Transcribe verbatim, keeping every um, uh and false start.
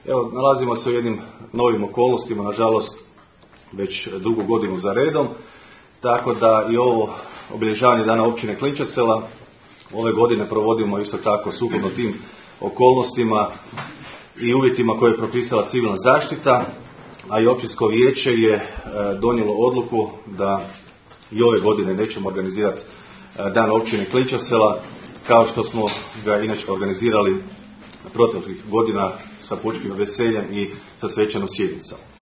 Evo, nalazimo se u jednim novim okolnostima, nažalost, već drugu godinu za redom, tako da i ovo obilježavanje dana općine Klinčasela ove godine provodimo isto tako sukladno tim okolnostima i uvjetima koje je propisala civilna zaštita, a i općinsko vijeće je donijelo odluku da i ove godine nećemo organizirati dan općine Klinčasela kao što smo ga inače organizirali proteklih godina sa pučkim veseljem i sa svečanom sjednicom.